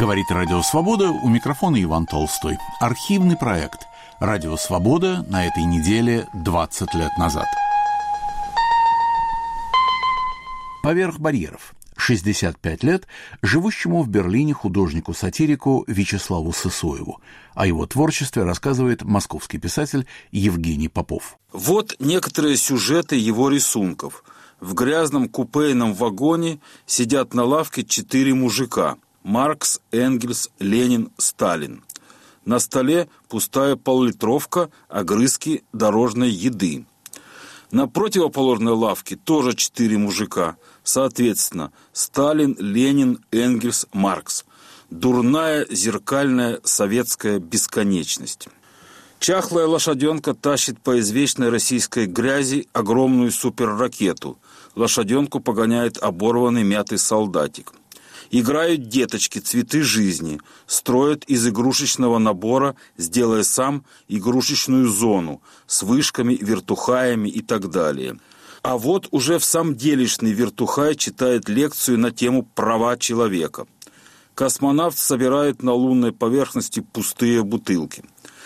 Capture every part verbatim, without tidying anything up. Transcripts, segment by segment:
Говорит Радио Свобода, у микрофона Иван Толстой. Архивный проект «Радио Свобода» на этой неделе двадцать лет назад. Поверх барьеров. шестьдесят пять лет живущему в Берлине художнику-сатирику Вячеславу Сысоеву. О его творчестве рассказывает московский писатель Евгений Попов. Вот некоторые сюжеты его рисунков. В грязном купейном вагоне сидят на лавке четыре мужика. Маркс, Энгельс, Ленин, Сталин. На столе пустая поллитровка, огрызки дорожной еды. На противоположной лавке тоже четыре мужика. Соответственно, Сталин, Ленин, Энгельс, Маркс. Дурная зеркальная советская бесконечность. Чахлая лошаденка тащит по извечной российской грязи огромную суперракету. Лошаденку погоняет оборванный мятый солдатик. Играют деточки цветы жизни, строят из игрушечного набора, сделая сам, игрушечную зону с вышками, вертухаями и так далее. А вот уже в самом делешный вертухай читает лекцию на тему «Права человека». Космонавт собирает на лунной поверхности пустые бутылки.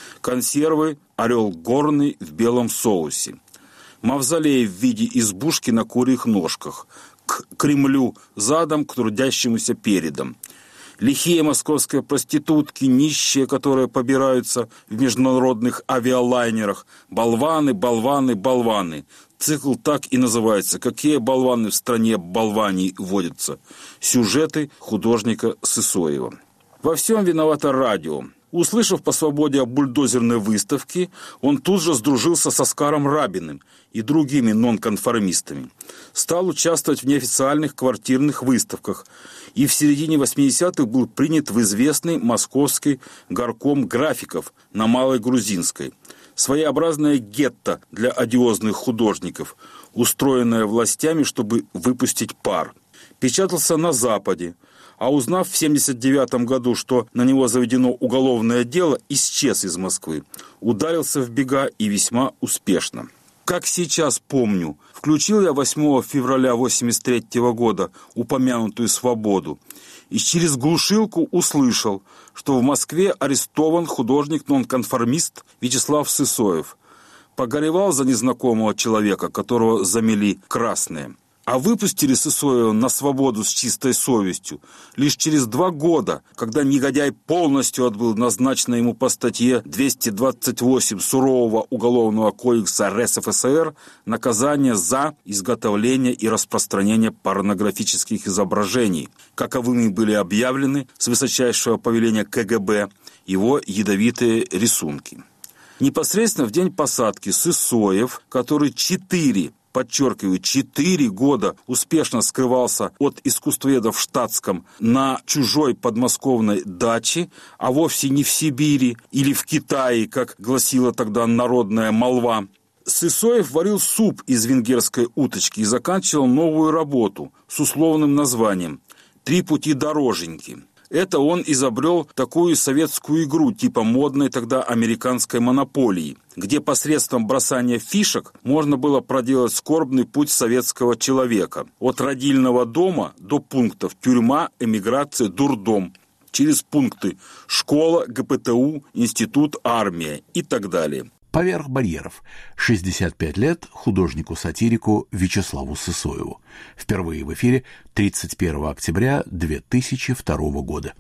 Консервы «Орел горный» в белом соусе. Мавзолей в виде избушки на курьих ножках. К Кремлю задом, к трудящемуся передом. Лихие московские проститутки, нищие, которые побираются в международных авиалайнерах. Болваны, болваны, болваны. Цикл так и называется. Какие болваны в стране болваней водятся? Сюжеты художника Сысоева. Во всем виновато радио. Услышав по свободе о бульдозерной выставке, он тут же сдружился с Оскаром Рабиным и другими нонконформистами. Стал участвовать в неофициальных квартирных выставках и в середине восьмидесятых был принят в известный московский горком графиков на Малой Грузинской. Своеобразное гетто для одиозных художников, устроенное властями, чтобы выпустить пар. Печатался на Западе. А узнав в семьдесят девятом году, что на него заведено уголовное дело, исчез из Москвы. Ударился в бега и весьма успешно. Как сейчас помню, включил я восьмого февраля восемьдесят третьего года упомянутую «Свободу» и через глушилку услышал, что в Москве арестован художник-нонконформист Вячеслав Сысоев. Погоревал за незнакомого человека, которого замели красные. А выпустили Сысоева на свободу с чистой совестью лишь через два года, когда негодяй полностью отбыл назначенное ему по статье двести двадцать восемь Сурового уголовного кодекса эр эс эф эс эр наказание за изготовление и распространение порнографических изображений, каковыми были объявлены с высочайшего повеления ка гэ бэ его ядовитые рисунки. Непосредственно в день посадки Сысоев, который четыре подчеркиваю, четыре года успешно скрывался от искусствоведов в штатском на чужой подмосковной даче, а вовсе не в Сибири или в Китае, как гласила тогда народная молва. Сысоев варил суп из венгерской уточки и заканчивал новую работу с условным названием «Три пути дороженьки». Это он изобрел такую советскую игру типа модной тогда американской монополии, где посредством бросания фишек можно было проделать скорбный путь советского человека. От родильного дома до пунктов тюрьма, эмиграция, дурдом. Через пункты школа, гэ пэ тэ у, институт, армия и так далее. Поверх барьеров. шестьдесят пять лет художнику-сатирику Вячеславу Сысоеву. Впервые в эфире тридцать первого октября две тысячи второго года.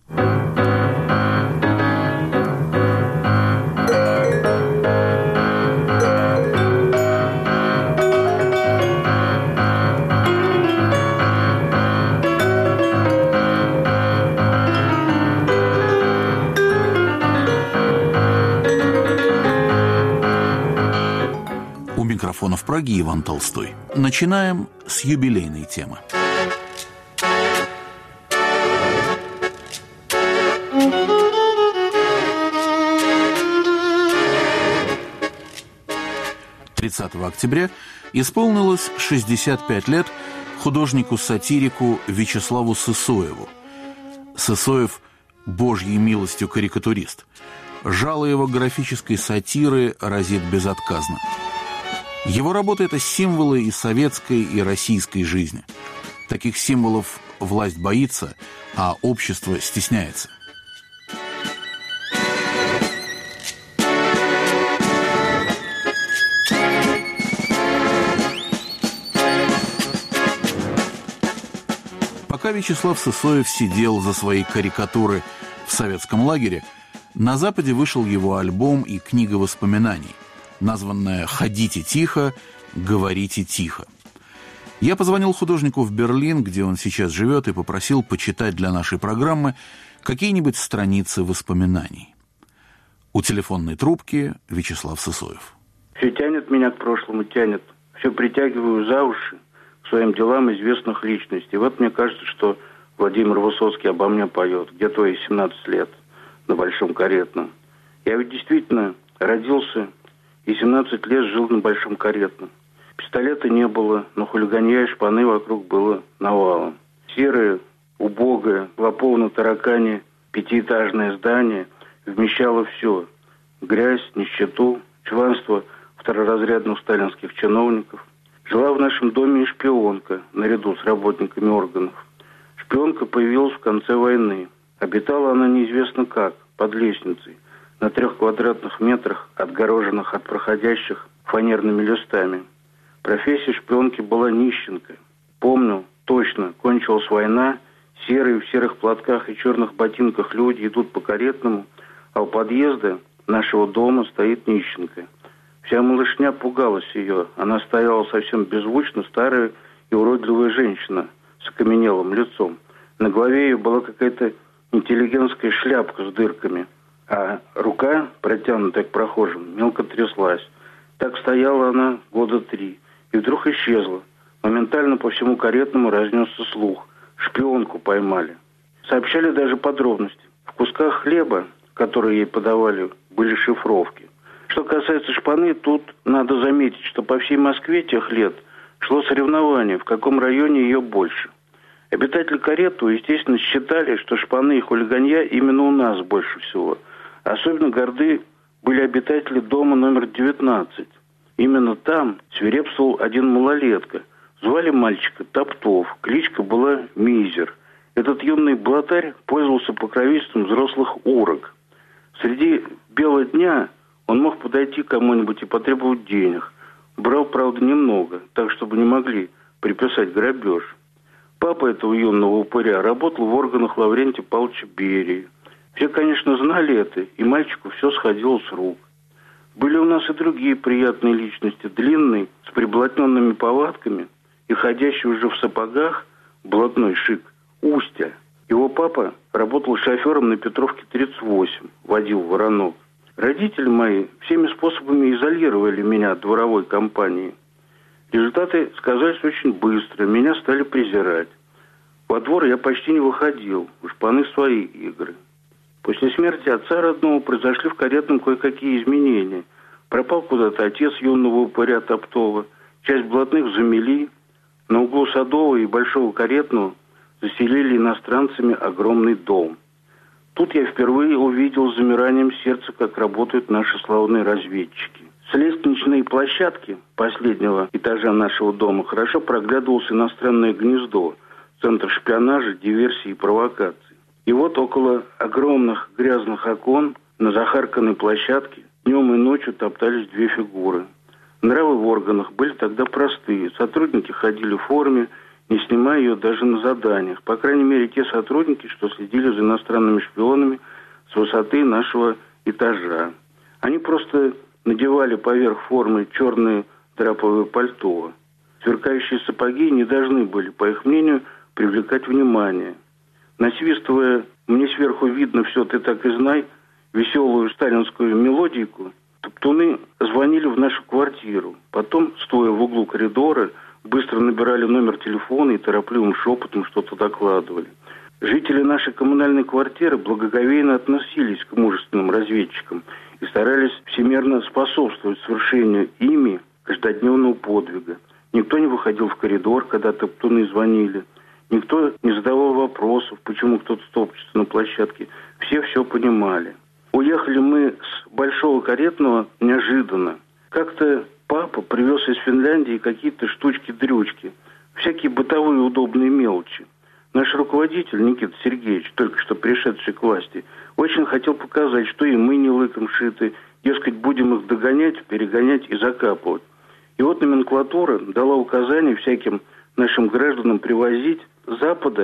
У микрофона в Праге Иван Толстой. Начинаем с юбилейной темы. тридцатого октября исполнилось шестьдесят пять лет художнику-сатирику Вячеславу Сысоеву. Сысоев – божьей милостью карикатурист. Жало его графической сатиры разит безотказно. Его работа – это символы и советской, и российской жизни. Таких символов власть боится, а общество стесняется. Пока Вячеслав Сысоев сидел за свои карикатуры в советском лагере, на Западе вышел его альбом и книга воспоминаний, названная «Ходите тихо, говорите тихо». Я позвонил художнику в Берлин, где он сейчас живет, и попросил почитать для нашей программы какие-нибудь страницы воспоминаний. У телефонной трубки Вячеслав Сысоев. Все тянет меня к прошлому, тянет. Все притягиваю за уши к своим делам известных личностей. Вот мне кажется, что Владимир Высоцкий обо мне поет. Где твои семнадцать лет на Большом Каретном? Я ведь действительно родился и семнадцать лет жил на Большом Каретном. Пистолета не было, но хулиганья и шпаны вокруг было навалом. Серое, убогое, лоповно таракани пятиэтажное здание вмещало все. Грязь, нищету, чванство второразрядных сталинских чиновников. Жила в нашем доме и шпионка, наряду с работниками органов. Шпионка появилась в конце войны. Обитала она неизвестно как, под лестницей, на трех квадратных метрах, отгороженных от проходящих фанерными листами. Профессия шпионки была нищенка. Помню, точно, кончилась война, серые в серых платках и черных ботинках люди идут по Каретному, а у подъезда нашего дома стоит нищенка. Вся малышня пугалась ее. Она стояла совсем беззвучно, старая и уродливая женщина с окаменелым лицом. На голове ее была какая-то интеллигентская шляпка с дырками, а рука, протянутая к прохожим, мелко тряслась. Так стояла она года три. И вдруг исчезла. Моментально по всему Каретному разнесся слух. Шпионку поймали. Сообщали даже подробности. В кусках хлеба, которые ей подавали, были шифровки. Что касается шпаны, тут надо заметить, что по всей Москве тех лет шло соревнование, в каком районе ее больше. Обитатели Карету, естественно, считали, что шпаны и хулиганья именно у нас больше всего. Особенно горды были обитатели дома номер девятнадцать. Именно там свирепствовал один малолетка. Звали мальчика Топтов, кличка была Мизер. Этот юный блатарь пользовался покровительством взрослых урок. Среди бела дня он мог подойти к кому-нибудь и потребовать денег. Брал, правда, немного, так, чтобы не могли приписать грабеж. Папа этого юного упыря работал в органах Лаврентия Павловича Берии. Все, конечно, знали это, и мальчику все сходило с рук. Были у нас и другие приятные личности, длинный, с приблотненными повадками и ходящий уже в сапогах, блатной шик, Устя. Его папа работал шофером на Петровке тридцать восемь, водил воронок. Родители мои всеми способами изолировали меня от дворовой компании. Результаты сказались очень быстро, меня стали презирать. Во двор я почти не выходил, у шпаны свои игры. После смерти отца родного произошли в Каретном кое-какие изменения. Пропал куда-то отец юного упыря Топтова. Часть блатных замели. На углу Садового и Большого Каретного заселили иностранцами огромный дом. Тут я впервые увидел с замиранием сердца, как работают наши славные разведчики. С лестничной площадки последнего этажа нашего дома хорошо проглядывалось иностранное гнездо, центр шпионажа, диверсии и провокаций. И вот около огромных грязных окон на захарканной площадке днем и ночью топтались две фигуры. Нравы в органах были тогда простые. Сотрудники ходили в форме, не снимая ее даже на заданиях. По крайней мере, те сотрудники, что следили за иностранными шпионами с высоты нашего этажа. Они просто надевали поверх формы черные драповые пальто. Сверкающие сапоги не должны были, по их мнению, привлекать внимание. Насвистывая «Мне сверху видно все, ты так и знай», веселую сталинскую мелодийку, топтуны звонили в нашу квартиру. Потом, стоя в углу коридора, быстро набирали номер телефона и торопливым шепотом что-то докладывали. Жители нашей коммунальной квартиры благоговейно относились к мужественным разведчикам и старались всемерно способствовать совершению ими каждодневного подвига. Никто не выходил в коридор, когда топтуны звонили. Никто не задавал вопросов, почему кто-то топчется на площадке. Все все понимали. Уехали мы с Большого Каретного неожиданно. Как-то папа привез из Финляндии какие-то штучки-дрючки, всякие бытовые удобные мелочи. Наш руководитель Никита Сергеевич, только что пришедший к власти, очень хотел показать, что и мы не лыком шиты, дескать, будем их догонять, перегонять и закапывать. И вот номенклатура дала указание всяким нашим гражданам привозить с Запада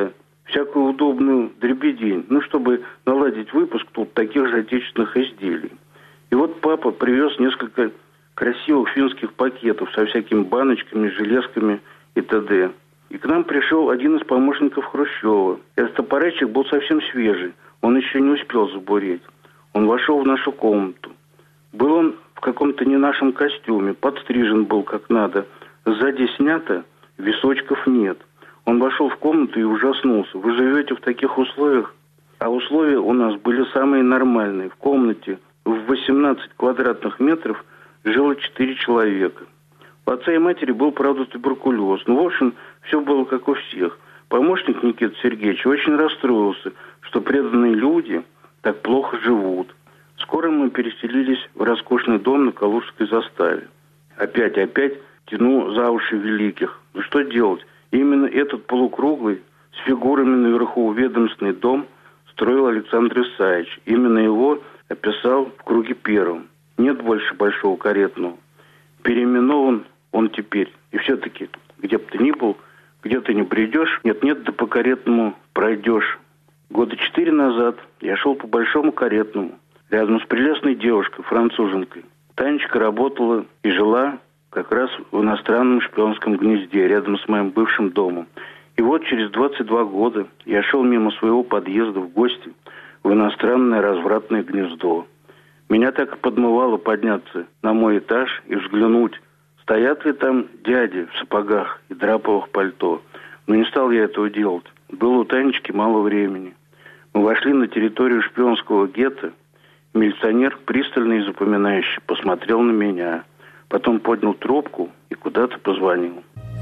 всякую удобную дребедень, ну, чтобы наладить выпуск тут таких же отечественных изделий. И вот папа привез несколько красивых финских пакетов со всякими баночками, железками и т.д. И к нам пришел один из помощников Хрущева. Этот аппаратчик был совсем свежий, он еще не успел забуреть. Он вошел в нашу комнату. Был он в каком-то не нашем костюме, подстрижен был как надо. Сзади снято, височков нет. Он вошел в комнату и ужаснулся. Вы живете в таких условиях? А условия у нас были самые нормальные. В комнате в восемнадцать квадратных метров жило четыре человека. У отца и матери был, правда, туберкулез. Ну, в общем, все было как у всех. Помощник Никиты Сергеевича очень расстроился, что преданные люди так плохо живут. Скоро мы переселились в роскошный дом на Калужской заставе. Опять, опять тяну за уши великих. Ну, что делать? Именно этот полукруглый, с фигурами наверху ведомственный дом строил Александр Исаевич. Именно его описал в круге первом. Нет больше большого каретного. Переименован он теперь. И все-таки, где бы ты ни был, где ты не придешь, нет-нет, да по каретному пройдешь. Года четыре назад я шел по большому каретному, рядом с прелестной девушкой, француженкой. Танечка работала и жила как раз в иностранном шпионском гнезде, рядом с моим бывшим домом. И вот через двадцать два года я шел мимо своего подъезда в гости в иностранное развратное гнездо. Меня так и подмывало подняться на мой этаж и взглянуть, стоят ли там дяди в сапогах и драповых пальто. Но не стал я этого делать. Было у Танечки мало времени. Мы вошли на территорию шпионского гетто. Милиционер, пристально и запоминающе, посмотрел на меня. Потом поднял трубку и куда-то позвонил.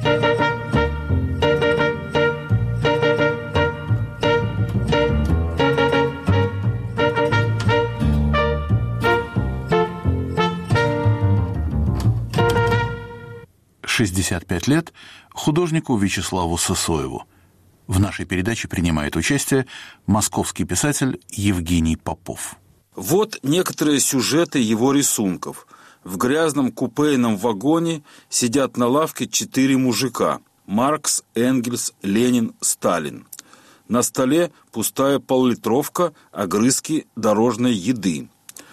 шестьдесят пять лет художнику Вячеславу Сысоеву. В нашей передаче принимает участие московский писатель Евгений Попов. Вот некоторые сюжеты его рисунков. В грязном купейном вагоне сидят на лавке четыре мужика. Маркс, Энгельс, Ленин, Сталин. На столе пустая поллитровка, огрызки дорожной еды.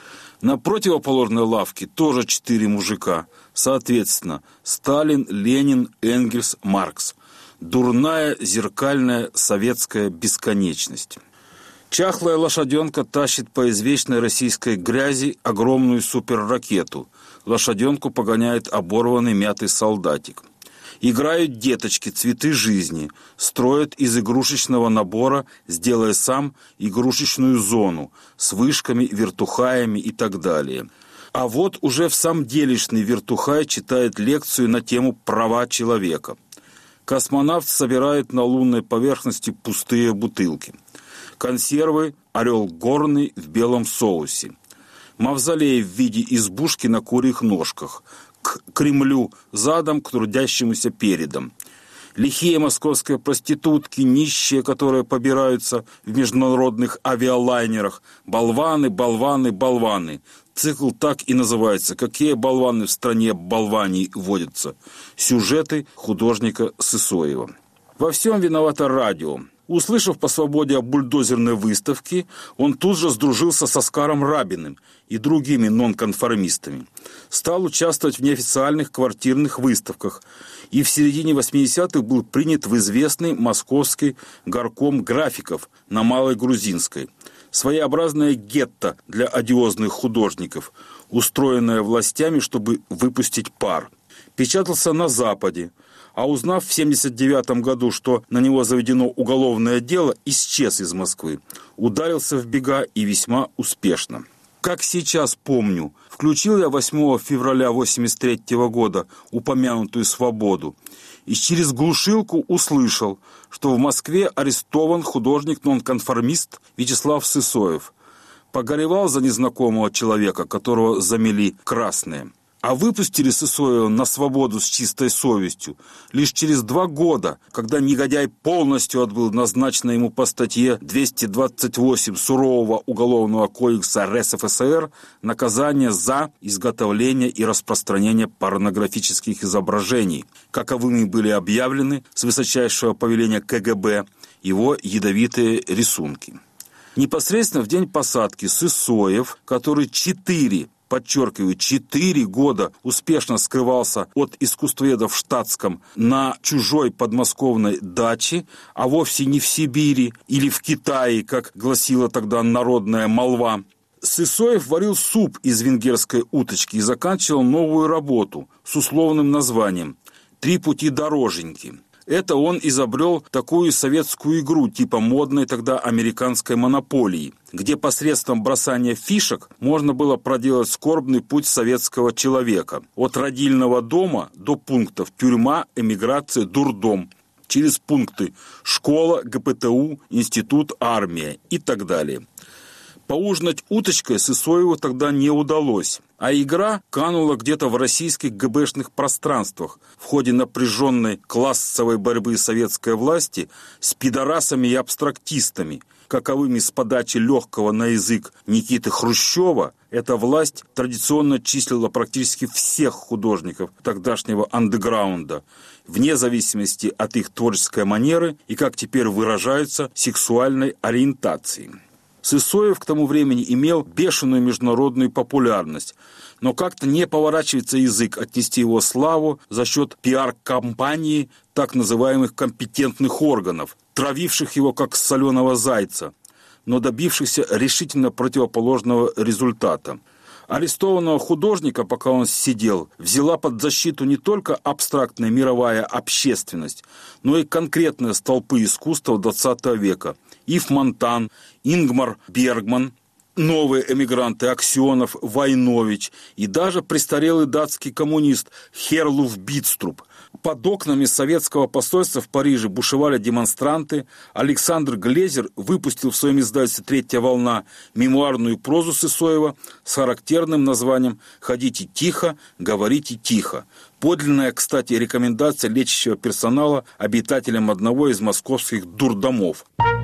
На противоположной лавке тоже четыре мужика. Соответственно, Сталин, Ленин, Энгельс, Маркс. Дурная зеркальная советская бесконечность. Чахлая лошаденка тащит по извечной российской грязи огромную суперракету. Лошаденку погоняет оборванный мятый солдатик. Играют деточки, цветы жизни. Строят из игрушечного набора, сделая сам, игрушечную зону с вышками, вертухаями и так далее. А вот уже в самом делешный вертухай читает лекцию на тему «Права человека». Космонавт собирает на лунной поверхности пустые бутылки. Консервы «Орел горный» в белом соусе. Мавзолей в виде избушки на курьих ножках. К Кремлю задом, к трудящемуся передом. Лихие московские проститутки, нищие, которые побираются в международных авиалайнерах. Болваны, болваны, болваны. Цикл так и называется «Какие болваны в стране болваней водятся?» Сюжеты художника Сысоева. Во всем виновато радио. Услышав по свободе о бульдозерной выставке, он тут же сдружился с Оскаром Рабиным и другими нонконформистами. Стал участвовать в неофициальных квартирных выставках и в середине восьмидесятых был принят в известный московский горком графиков на Малой Грузинской. Своеобразное гетто для одиозных художников, устроенное властями, чтобы выпустить пар. Печатался на Западе, а узнав в семьдесят девятом году, что на него заведено уголовное дело, исчез из Москвы. Ударился в бега и весьма успешно. Как сейчас помню, включил я восьмого февраля восемьдесят третьего года упомянутую «Свободу» и через глушилку услышал, что в Москве арестован художник-нонконформист Вячеслав Сысоев. Погоревал за незнакомого человека, которого замели красные. А выпустили Сысоева на свободу с чистой совестью лишь через два года, когда негодяй полностью отбыл назначенное ему по статье двести двадцать восемь сурового уголовного кодекса эр эс эф эс эр наказание за изготовление и распространение порнографических изображений, каковыми были объявлены с высочайшего повеления ка гэ бэ его ядовитые рисунки. Непосредственно в день посадки Сысоев, который четыре подчеркиваю, четыре года успешно скрывался от искусствоведов в штатском на чужой подмосковной даче, а вовсе не в Сибири или в Китае, как гласила тогда народная молва. Сысоев варил суп из венгерской уточки и заканчивал новую работу с условным названием «Три пути дороженьки». Это он изобрел такую советскую игру типа модной тогда американской монополии, где посредством бросания фишек можно было проделать скорбный путь советского человека от родильного дома до пунктов тюрьма, эмиграция, дурдом, через пункты школа, гэ пэ тэ у, институт, армия и так далее. Поужинать уточкой Сысоеву тогда не удалось, а игра канула где-то в российских гэ бэшных пространствах в ходе напряженной классовой борьбы советской власти с пидорасами и абстрактистами, каковыми с подачи легкого на язык Никиты Хрущева эта власть традиционно числила практически всех художников тогдашнего андеграунда, вне зависимости от их творческой манеры и, как теперь выражаются, сексуальной ориентации. Сысоев к тому времени имел бешеную международную популярность, но как-то не поворачивается язык отнести его славу за счет пиар-компании так называемых компетентных органов, травивших его как соленого зайца, но добившихся решительно противоположного результата. Арестованного художника, пока он сидел, взяла под защиту не только абстрактная мировая общественность, но и конкретные столпы искусства двадцатого века. Ив Монтан, Ингмар Бергман, новые эмигранты Аксенов, Войнович и даже престарелый датский коммунист Херлуф Битструп. Под окнами советского посольства в Париже бушевали демонстранты. Александр Глезер выпустил в своем издательстве «Третья волна» мемуарную прозу Сысоева с характерным названием «Ходите тихо, говорите тихо». Подлинная, кстати, рекомендация лечащего персонала обитателям одного из московских дурдомов.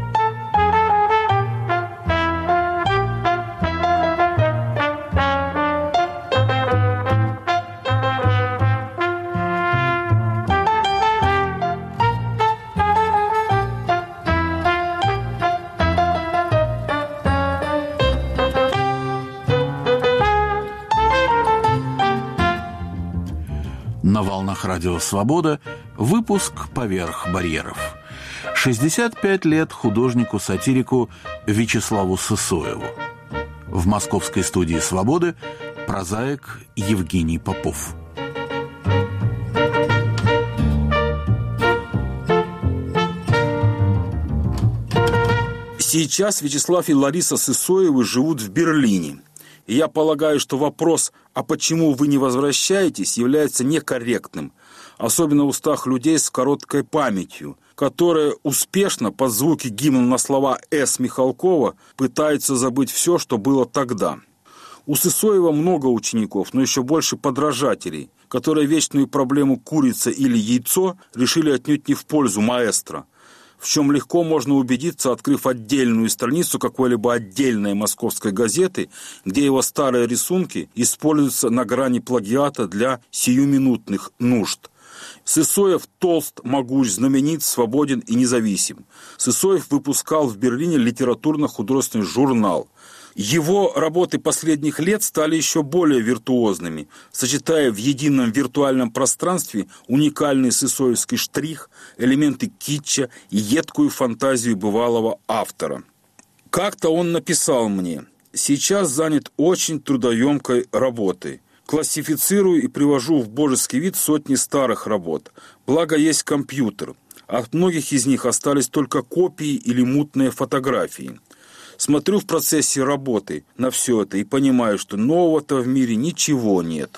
На волнах радио «Свобода» выпуск «Поверх барьеров». шестьдесят пять лет художнику-сатирику Вячеславу Сысоеву. В московской студии «Свободы» прозаик Евгений Попов. Сейчас Вячеслав и Лариса Сысоевы живут в Берлине. И я полагаю, что вопрос «а почему вы не возвращаетесь?» является некорректным, особенно в устах людей с короткой памятью, которые успешно под звуки гимна на слова С. Михалкова пытаются забыть все, что было тогда. У Сысоева много учеников, но еще больше подражателей, которые вечную проблему «курица или яйцо» решили отнюдь не в пользу маэстро, в чем легко можно убедиться, открыв отдельную страницу какой-либо отдельной московской газеты, где его старые рисунки используются на грани плагиата для сиюминутных нужд. Сысоев толст, могуч, знаменит, свободен и независим. Сысоев выпускал в Берлине литературно-художественный журнал. Его работы последних лет стали еще более виртуозными, сочетая в едином виртуальном пространстве уникальный сысоевский штрих, элементы китча и едкую фантазию бывалого автора. Как-то он написал мне: «Сейчас занят очень трудоемкой работой. Классифицирую и привожу в божеский вид сотни старых работ. Благо есть компьютер. От многих из них остались только копии или мутные фотографии. Смотрю в процессе работы на все это и понимаю, что нового-то в мире ничего нет».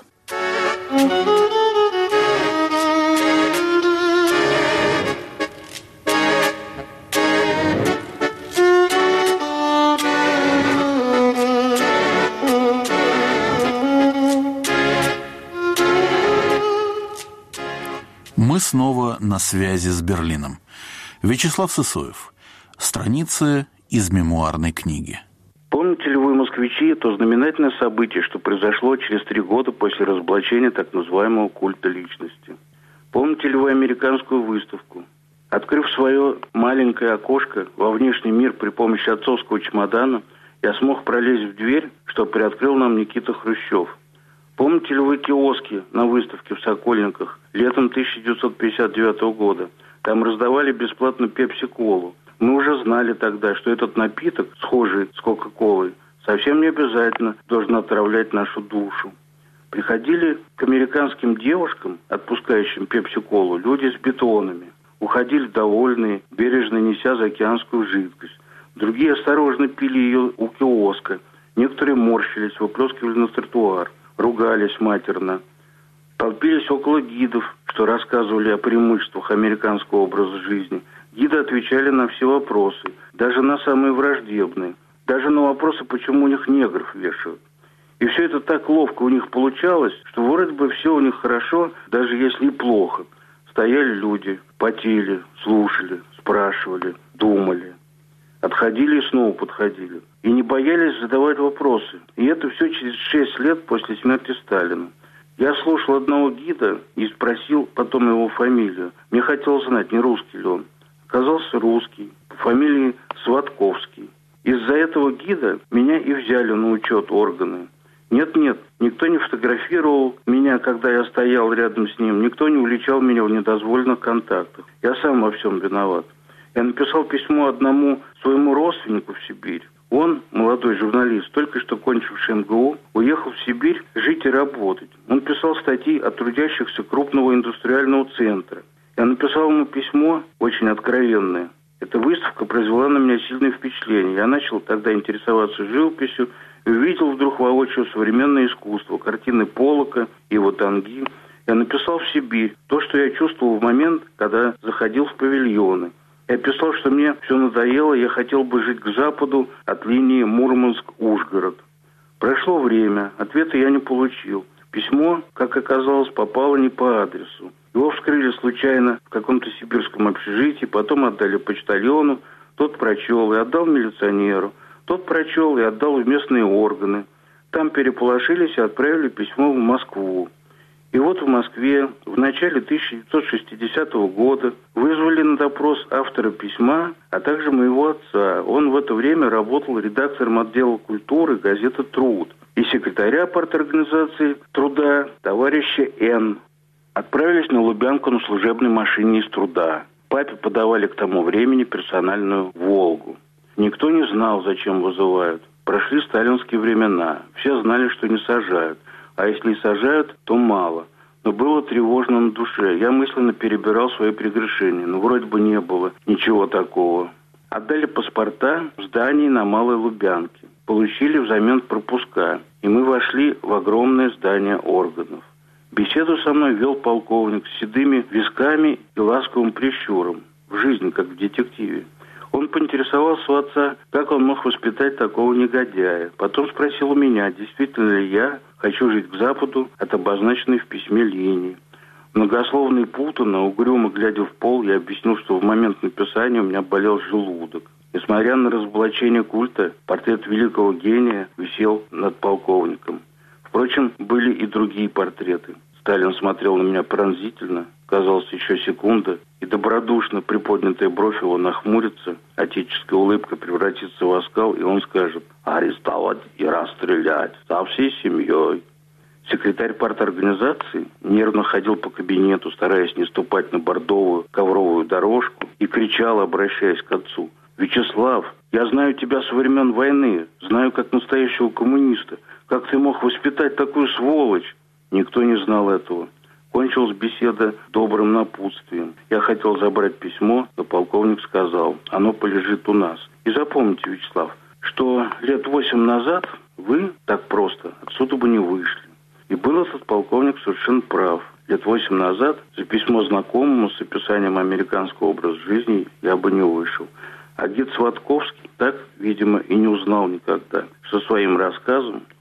снова на связи с Берлином. Вячеслав Сысоев. Страницы из мемуарной книги. Помните ли вы, москвичи, то знаменательное событие, что произошло через три года после разоблачения так называемого культа личности? Помните ли вы американскую выставку? Открыв свое маленькое окошко во внешний мир при помощи отцовского чемодана, я смог пролезть в дверь, что приоткрыл нам Никита Хрущев. Помните ли вы киоски на выставке в Сокольниках летом тысяча девятьсот пятьдесят девятого года? Там раздавали бесплатно пепси-колу. Мы уже знали тогда, что этот напиток, схожий с Кока-Колой, совсем не обязательно должен отравлять нашу душу. Приходили к американским девушкам, отпускающим пепси-колу, люди с бетонами. Уходили довольные, бережно неся заокеанскую жидкость. Другие осторожно пили ее у киоска. Некоторые морщились, выплескивали на тротуар, ругались матерно. Толпились около гидов, что рассказывали о преимуществах американского образа жизни. Гиды отвечали на все вопросы, даже на самые враждебные. Даже на вопросы, почему у них негров вешают. И все это так ловко у них получалось, что вроде бы все у них хорошо, даже если и плохо. Стояли люди, потели, слушали, спрашивали, думали. Отходили и снова подходили. И не боялись задавать вопросы. И это все через шесть лет после смерти Сталина. Я слушал одного гида и спросил потом его фамилию. Мне хотелось знать, не русский ли он. Оказался русский, по фамилии Сватковский. Из-за этого гида меня и взяли на учет органы. Нет-нет, никто не фотографировал меня, когда я стоял рядом с ним. Никто не увлечал меня в недозволенных контактах. Я сам во всем виноват. Я написал письмо одному своему родственнику в Сибирь. Он, молодой журналист, только что кончивший эм гэ у, уехал в Сибирь жить и работать. Он писал статьи о трудящихся крупного индустриального центра. Я написал ему письмо, очень откровенное. Эта выставка произвела на меня сильное впечатление. Я начал тогда интересоваться живописью и увидел вдруг воочию современное искусство, картины Поллока и Ватанги. Я написал в Сибирь то, что я чувствовал в момент, когда заходил в павильоны. Я писал, что мне все надоело, я хотел бы жить к западу от линии Мурманск-Ужгород. Прошло время, ответа я не получил. Письмо, как оказалось, попало не по адресу. Его вскрыли случайно в каком-то сибирском общежитии, потом отдали почтальону, тот прочел и отдал милиционеру, тот прочел и отдал в местные органы. Там переполошились и отправили письмо в Москву. И вот в Москве в начале тысяча девятьсот шестидесятого года вызвали на допрос автора письма, а также моего отца. Он в это время работал редактором отдела культуры газеты «Труд» и секретаря парторганизации «Труда» товарища Н. Отправились на Лубянку на служебной машине из «Труда». Папе подавали к тому времени персональную «Волгу». Никто не знал, зачем вызывают. Прошли сталинские времена. Все знали, что не сажают. А если и сажают, то мало. Но было тревожно на душе. Я мысленно перебирал свои прегрешения. Но вроде бы не было ничего такого. Отдали паспорта в здании на Малой Лубянке. Получили взамен пропуска. И мы вошли в огромное здание органов. Беседу со мной вел полковник с седыми висками и ласковым прищуром. В жизни, как в детективе. Он поинтересовался у отца, как он мог воспитать такого негодяя. Потом спросил у меня, действительно ли я хочу жить к западу от обозначенной в письме линии. Многословно и путанно, угрюмо глядя в пол, я объяснил, что в момент написания у меня болел желудок. Несмотря на разоблачение культа, портрет великого гения висел над полковником. Впрочем, были и другие портреты. Сталин смотрел на меня пронзительно, казалось, еще секунда, и добродушно приподнятая бровь его нахмурится, отеческая улыбка превратится в оскал, и он скажет: «Арестовать и расстрелять со всей семьей». Секретарь парторганизации нервно ходил по кабинету, стараясь не ступать на бордовую ковровую дорожку, и кричал, обращаясь к отцу: «Вячеслав, я знаю тебя со времен войны, знаю как настоящего коммуниста. Как ты мог воспитать такую сволочь?» Никто не знал этого. Кончилась беседа добрым напутствием. Я хотел забрать письмо, но полковник сказал: «Оно полежит у нас. И запомните, Вячеслав, что лет восемь назад вы так просто отсюда бы не вышли». И был этот полковник совершенно прав. Лет восемь назад за письмо знакомому с описанием американского образа жизни я бы не вышел. А гид Сватковский так, видимо, и не узнал никогда, что своим рассказом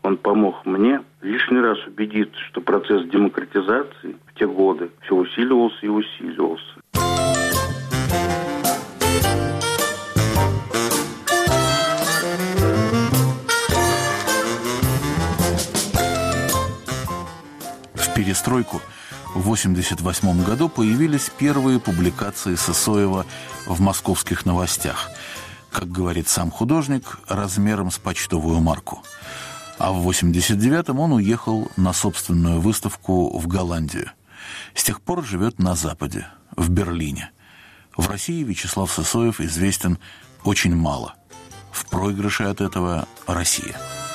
он помог мне лишний раз убедиться, что процесс демократизации в те годы все усиливался и усиливался. В перестройку в восемьдесят восьмом году появились первые публикации Сысоева в «Московских новостях», как говорит сам художник, размером с почтовую марку. А в восемьдесят девятом он уехал на собственную выставку в Голландию. С тех пор живет на Западе, в Берлине. В России Вячеслав Сысоев известен очень мало. В проигрыше от этого Россия.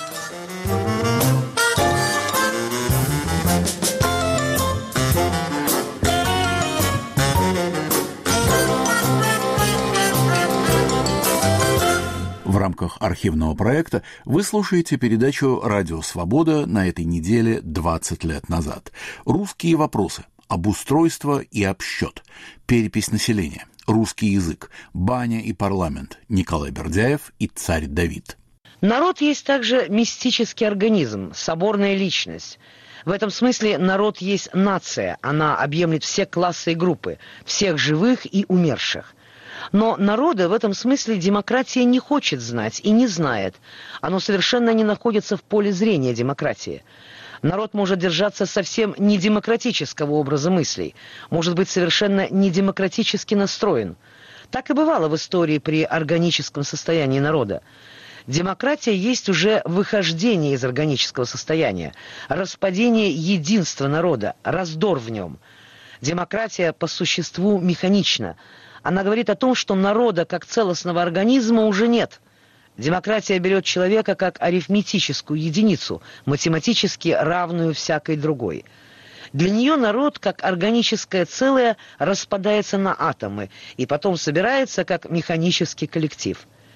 В рамках архивного проекта вы слушаете передачу «Радио Свобода» на этой неделе двадцать лет назад. Русские вопросы, обустройство и обсчет, перепись населения, русский язык, баня и парламент, Николай Бердяев и царь Давид. Народ есть также мистический организм, соборная личность. В этом смысле народ есть нация, она объемлет все классы и группы, всех живых и умерших. Но народа в этом смысле демократия не хочет знать и не знает. Оно совершенно не находится в поле зрения демократии. Народ может держаться совсем не демократического образа мыслей, может быть совершенно не демократически настроен. Так и бывало в истории при органическом состоянии народа. Демократия есть уже выхождение из органического состояния, распадение единства народа, раздор в нем. Демократия по существу механична. Она говорит о том, что народа как целостного организма уже нет. Демократия берет человека как арифметическую единицу, математически равную всякой другой. Для нее народ как органическое целое распадается на атомы и потом собирается как механический коллектив.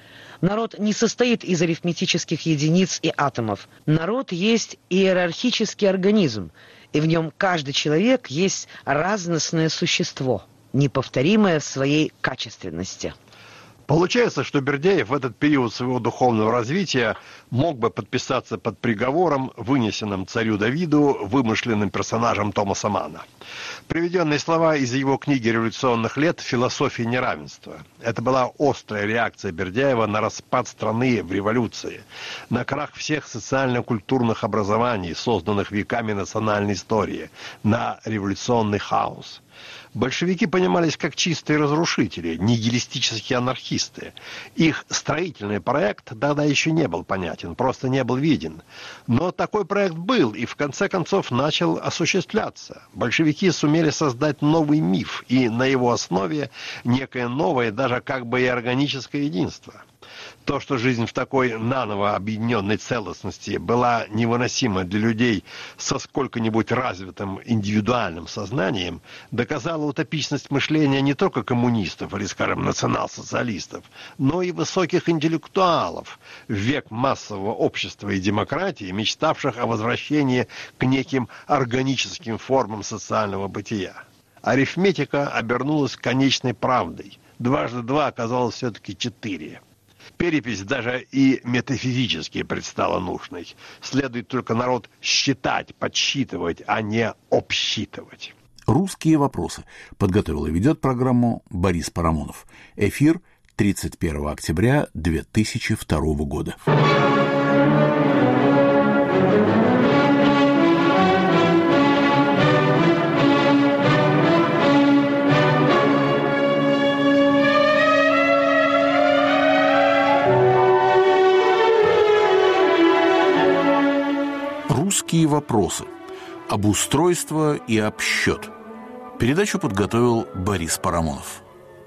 Народ не состоит из арифметических единиц и атомов. Народ есть иерархический организм, и в нем каждый человек есть разностное существо, неповторимое в своей качественности. Получается, что Бердяев в этот период своего духовного развития мог бы подписаться под приговором, вынесенным царю Давиду вымышленным персонажем Томаса Манна. Приведенные слова из его книги революционных лет «Философия неравенства». Это была острая реакция Бердяева на распад страны в революции, на крах всех социально-культурных образований, созданных веками национальной истории, на революционный хаос. Большевики понимались как чистые разрушители, нигилистические анархисты. Их строительный проект тогда еще не был понятен, просто не был виден. Но такой проект был и в конце концов начал осуществляться. Большевики сумели создать новый миф и на его основе некое новое, даже как бы и органическое единство. То, что жизнь в такой наново объединенной целостности была невыносима для людей со сколько-нибудь развитым индивидуальным сознанием, доказала утопичность мышления не только коммунистов или, скажем, национал-социалистов, но и высоких интеллектуалов в век массового общества и демократии, мечтавших о возвращении к неким органическим формам социального бытия. Арифметика обернулась конечной правдой. Дважды два оказалось все-таки четыре. Перепись даже и метафизически предстала нужной. Следует только народ считать, подсчитывать, а не обсчитывать. «Русские вопросы» подготовил и ведет программу Борис Парамонов. Эфир тридцать первого октября две тысячи второго года. «Русские вопросы. Обустройство и обсчет». Передачу подготовил Борис Парамонов.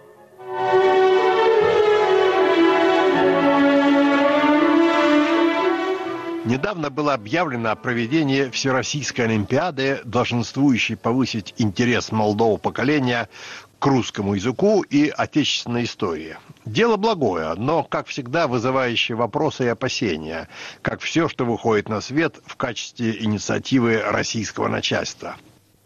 Недавно было объявлено о проведении Всероссийской Олимпиады, долженствующей повысить интерес молодого поколения к русскому языку и отечественной истории. Дело благое, но, как всегда, вызывающее вопросы и опасения, как все, что выходит на свет в качестве инициативы российского начальства.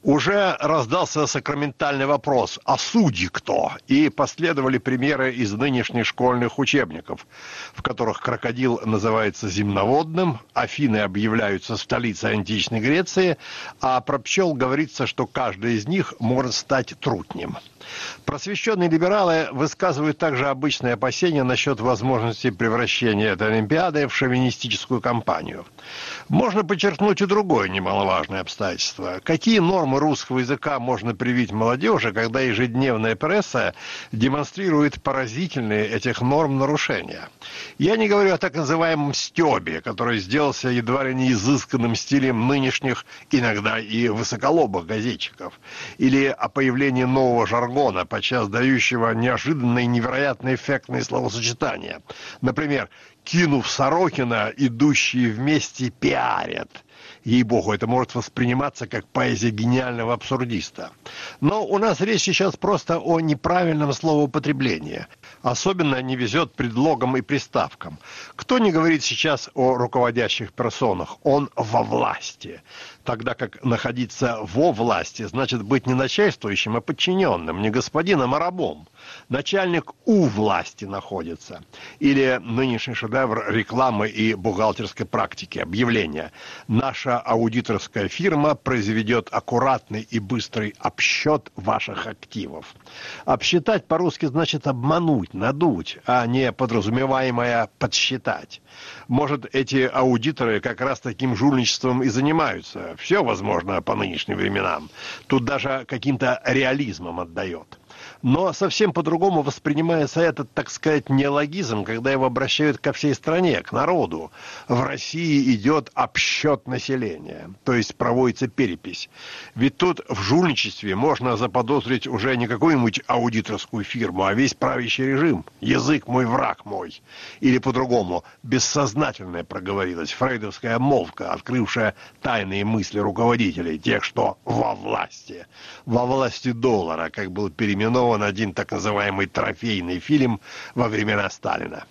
Уже раздался сакраментальный вопрос «А судьи кто?» И последовали примеры из нынешних школьных учебников, в которых крокодил называется земноводным, Афины объявляются столицей античной Греции, а про пчел говорится, что каждый из них может стать трутнем. Просвещенные либералы высказывают также обычные опасения насчет возможности превращения этой Олимпиады в шовинистическую кампанию. Можно подчеркнуть и другое немаловажное обстоятельство. Какие нормы русского языка можно привить молодежи, когда ежедневная пресса демонстрирует поразительные этих норм нарушения? Я не говорю о так называемом стёбе, который сделался едва ли не изысканным стилем нынешних, иногда и высоколобых газетчиков, или о появлении нового жаргона, подчас дающего неожиданные и невероятно эффектные словосочетания. Например, «кинув Сорокина, идущие вместе пиарят». Ей-богу, это может восприниматься как поэзия гениального абсурдиста. Но у нас речь сейчас просто о неправильном словоупотреблении. Особенно не везет предлогам и приставкам. Кто не говорит сейчас о руководящих персонах? Он во власти. Тогда как находиться во власти значит быть не начальствующим, а подчиненным, не господином, а рабом. Начальник у власти находится. Или нынешний шедевр рекламы и бухгалтерской практики, объявление. Наша аудиторская фирма произведет аккуратный и быстрый обсчет ваших активов. Обсчитать по-русски значит обмануть, надуть, а не подразумеваемое подсчитать. Может, эти аудиторы как раз таким жульничеством и занимаются. Все возможно по нынешним временам. Тут даже каким-то реализмом отдает. Но совсем по-другому воспринимается этот, так сказать, неологизм, когда его обращают ко всей стране, к народу. В России идет обсчет населения, то есть проводится перепись. Ведь тут в жульничестве можно заподозрить уже не какую-нибудь аудиторскую фирму, а весь правящий режим. Язык мой, враг мой. Или по-другому, бессознательная проговорилась, фрейдовская обмолвка, открывшая тайные мысли руководителей, тех, что во власти. Во власти доллара, как был переименован один так называемый трофейный фильм во времена Сталина.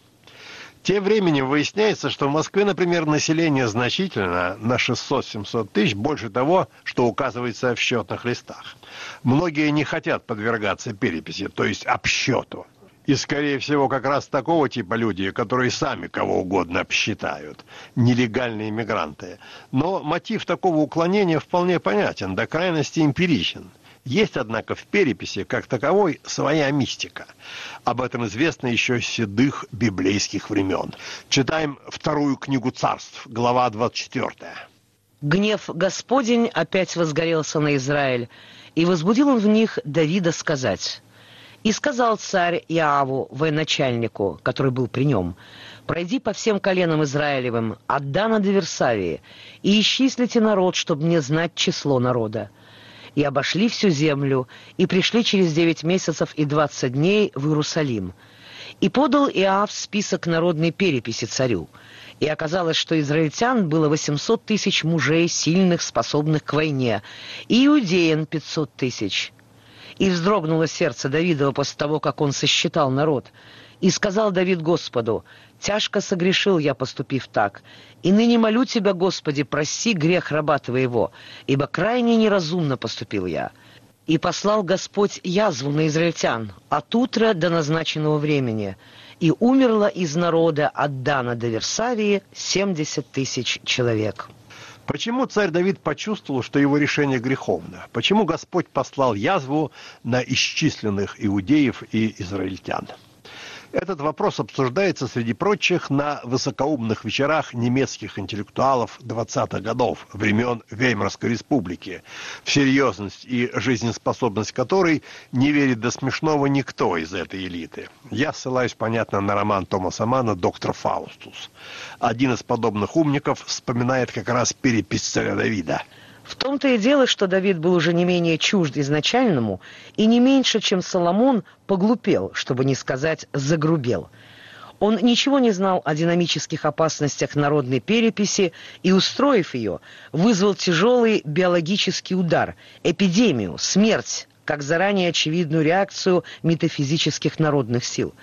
Тем временем выясняется, что в Москве, например, население значительно, на шестьсот-семьсот тысяч, больше того, что указывается в счетных листах. Многие не хотят подвергаться переписи, то есть обсчету. И, скорее всего, как раз такого типа люди, которые сами кого угодно обсчитают. Нелегальные мигранты. Но мотив такого уклонения вполне понятен, до крайности эмпиричен. Есть, однако, в переписи, как таковой, своя мистика. Об этом известно еще с седых библейских времен. Читаем вторую книгу Царств, глава двадцать четвёртая. «Гнев Господень опять возгорелся на Израиль, и возбудил он в них Давида сказать. И сказал царь Иоаву, военачальнику, который был при нем, пройди по всем коленам Израилевым, от Дана до Версавии, и исчислите народ, чтобы мне знать число народа. И обошли всю землю, и пришли через девять месяцев и двадцать дней в Иерусалим. И подал Иоав список народной переписи царю. И оказалось, что израильтян было восемьсот тысяч мужей, сильных, способных к войне, и иудеян пятьсот тысяч. И вздрогнуло сердце Давидова после того, как он сосчитал народ. И сказал Давид Господу: «Тяжко согрешил я, поступив так, и ныне молю тебя, Господи, прости грех раба твоего, ибо крайне неразумно поступил я». И послал Господь язву на израильтян от утра до назначенного времени, и умерло из народа от Дана до Версавии семьдесят тысяч человек. Почему царь Давид почувствовал, что его решение греховно? Почему Господь послал язву на исчисленных иудеев и израильтян? Этот вопрос обсуждается, среди прочих, на высокоумных вечерах немецких интеллектуалов двадцатых годов, времен Веймарской республики, в серьезность и жизнеспособность которой не верит до смешного никто из этой элиты. Я ссылаюсь, понятно, на роман Томаса Манна «Доктор Фаустус». Один из подобных умников вспоминает как раз перепись царя Давида. В том-то и дело, что Давид был уже не менее чужд изначальному, и не меньше, чем Соломон, поглупел, чтобы не сказать загрубел. Он ничего не знал о динамических опасностях народной переписи и, устроив ее, вызвал тяжелый биологический удар, эпидемию, смерть, как заранее очевидную реакцию метафизических народных сил.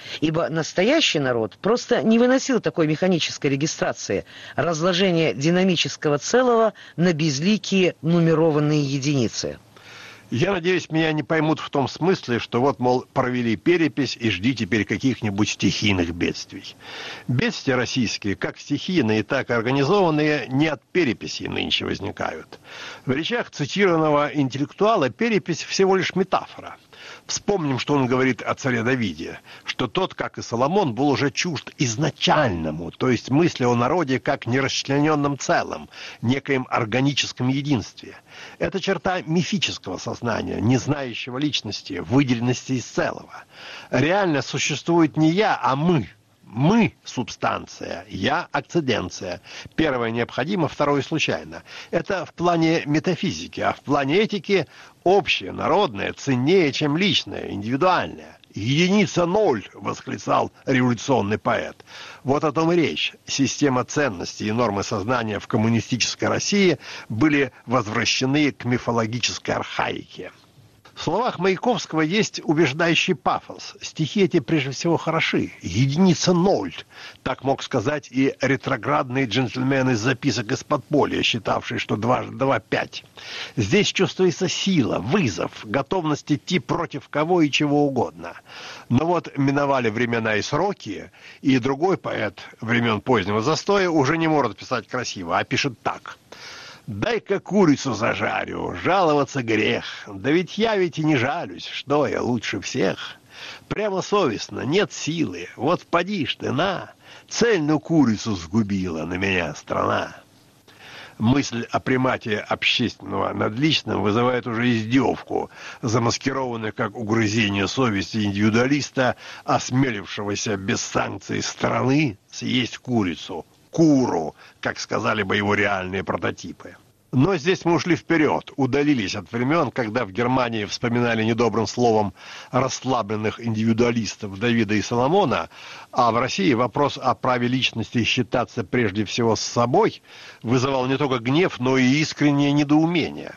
Ибо настоящий народ просто не выносил такой механической регистрации, разложения динамического целого на безликие нумерованные единицы. Я надеюсь, меня не поймут в том смысле, что вот, мол, провели перепись и жди теперь каких-нибудь стихийных бедствий. Бедствия российские, как стихийные, так и организованные, не от переписи нынче возникают. В речах цитированного интеллектуала перепись всего лишь метафора. Вспомним, что он говорит о царе Давиде, что тот, как и Соломон, был уже чужд изначальному, то есть мысли о народе как нерасчлененном целом, некоем органическом единстве. Это черта мифического сознания, не знающего личности, выделенности из целого. Реально существует не я, а мы. Мы – субстанция, я – акциденция. Первое необходимо, второе случайно. Это в плане метафизики, а в плане этики общее, народное, ценнее, чем личное, индивидуальное. «Единица ноль!» – восклицал революционный поэт. Вот о том и речь. Система ценностей и нормы сознания в коммунистической России были возвращены к мифологической архаике. В словах Маяковского есть убеждающий пафос. Стихи эти прежде всего хороши. Единица ноль. Так мог сказать и ретроградный джентльмен из записок из подполья, считавший, что дважды два пять. Здесь чувствуется сила, вызов, готовность идти против кого и чего угодно. Но вот миновали времена и сроки, и другой поэт времен позднего застоя уже не может писать красиво, а пишет так. «Дай-ка курицу зажарю, жаловаться грех. Да ведь я ведь и не жалюсь, что я лучше всех. Прямо совестно, нет силы, вот поди ж ты на, цельную курицу сгубила на меня страна». Мысль о примате общественного над личным вызывает уже издевку, замаскированную как угрызение совести индивидуалиста, осмелившегося без санкций страны съесть курицу. Куру, как сказали бы его реальные прототипы. Но здесь мы ушли вперед, удалились от времен, когда в Германии вспоминали недобрым словом расслабленных индивидуалистов Давида и Соломона, а в России вопрос о праве личности считаться прежде всего с собой вызывал не только гнев, но и искреннее недоумение.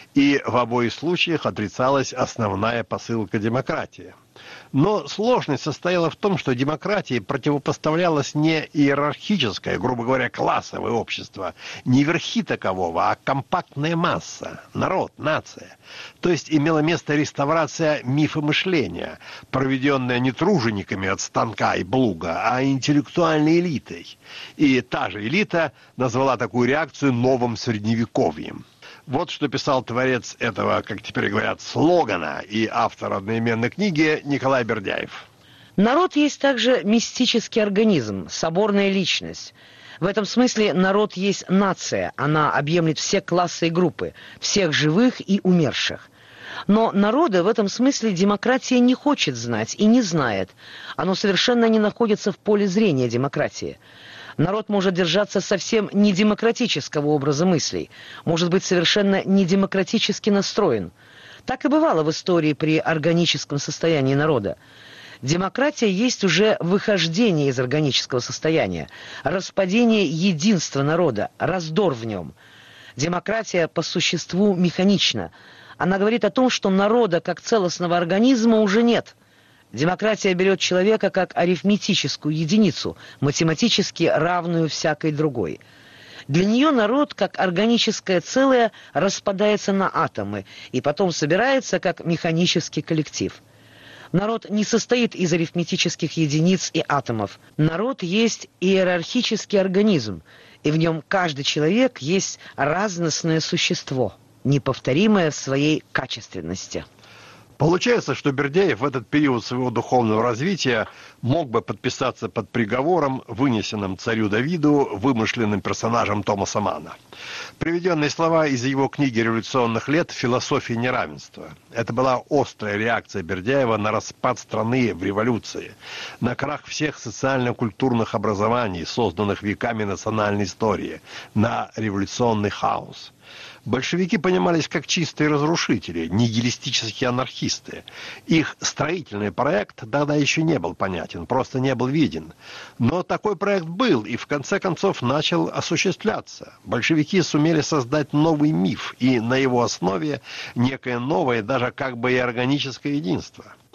И в обоих случаях отрицалась основная посылка демократии. Но сложность состояла в том, что демократии противопоставлялось не иерархическое, грубо говоря, классовое общество, не верхи такового, а компактная масса, народ, нация. То есть имела место реставрация мифа мышления, проведенная не тружениками от станка и плуга, а интеллектуальной элитой. И та же элита назвала такую реакцию новым средневековьем. Вот что писал творец этого, как теперь говорят, слогана и автор одноименной книги Николай Бердяев. Народ есть также мистический организм, соборная личность. В этом смысле народ есть нация, она объемлет все классы и группы, всех живых и умерших. Но народа в этом смысле демократия не хочет знать и не знает. Оно совершенно не находится в поле зрения демократии. Народ может держаться совсем недемократического образа мыслей, может быть совершенно недемократически настроен. Так и бывало в истории при органическом состоянии народа. Демократия есть уже выхождение из органического состояния, распадение единства народа, раздор в нем. Демократия по существу механична. Она говорит о том, что народа как целостного организма уже нет. Демократия берет человека как арифметическую единицу, математически равную всякой другой. Для нее народ, как органическое целое, распадается на атомы и потом собирается как механический коллектив. Народ не состоит из арифметических единиц и атомов. Народ есть иерархический организм, и в нем каждый человек есть разностное существо, неповторимое в своей качественности. Получается, что Бердяев в этот период своего духовного развития мог бы подписаться под приговором, вынесенным царю Давиду вымышленным персонажем Томаса Манна. Приведенные слова из его книги революционных лет «Философия неравенства». Это была острая реакция Бердяева на распад страны в революции, на крах всех социально-культурных образований, созданных веками национальной истории, на революционный хаос. Большевики понимались как чистые разрушители, нигилистические анархисты. Их строительный проект тогда еще не был понятен, просто не был виден. Но такой проект был и в конце концов начал осуществляться. Большевики сумели создать новый миф и на его основе некое новое, даже как бы и органическое единство.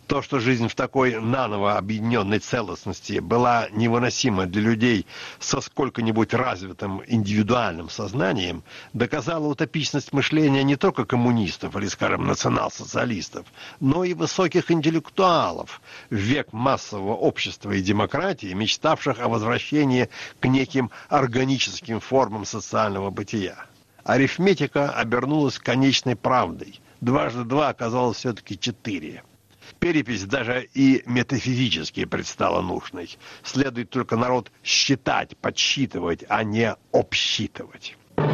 То, что жизнь в такой наново объединенной целостности была невыносима для людей со сколько-нибудь развитым индивидуальным сознанием, доказало утопичность мышления не только коммунистов или, скажем, национал-социалистов, но и высоких интеллектуалов в век массового общества и демократии, мечтавших о возвращении к неким органическим формам социального бытия. Арифметика обернулась конечной правдой. Дважды два оказалось все-таки четыре. Перепись даже и метафизически предстала нужной. Следует только народ считать, подсчитывать, а не обсчитывать.